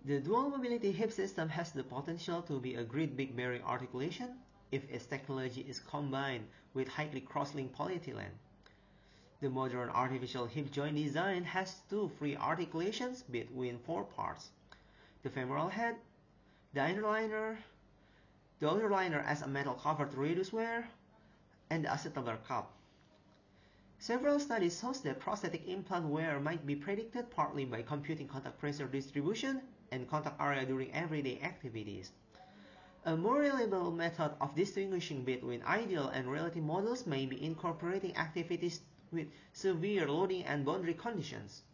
The dual mobility hip system has the potential to be a great big bearing articulation if its technology is combined with highly cross-linked polyethylene. The modern artificial hip joint design has two free articulations between four parts: the femoral head, the interliner, the outer liner as a metal cover to reduce wear, and the acetabular cup. Several studies show that prosthetic implant wear might be predicted partly by computing contact pressure distribution and contact area during everyday activities. A more reliable method of distinguishing between ideal and relative models may be incorporating activities with severe loading and boundary conditions.